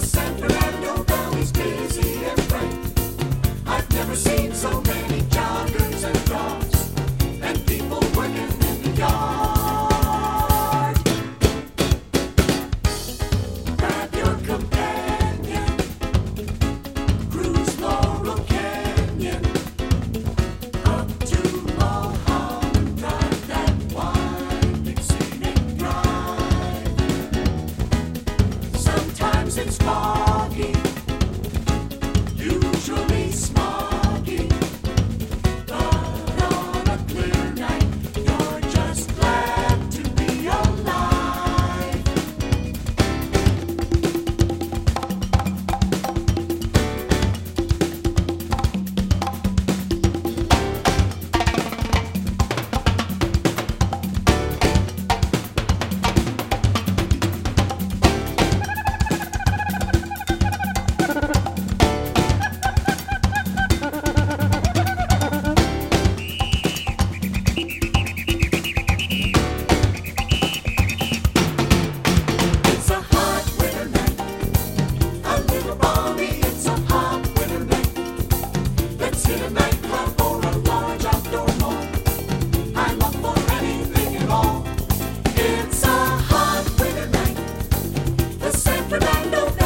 San Fernando Valley's busy and bright. I've never seen so many joggers and dogs and people working in the yard. Grab your companion, cruise Laurel Canyon, up to Mulholland Drive, that winding scenic drive. Sometimes it's foggy, usually smoggy, but on a clear night, you're just glad to be alive. It's a hot winter night, a little balmy. It's a hot winter night. Let's hit a nightclub or a large outdoor mall. I'm up for anything at all. It's a hot winter night. The San Fernando Valley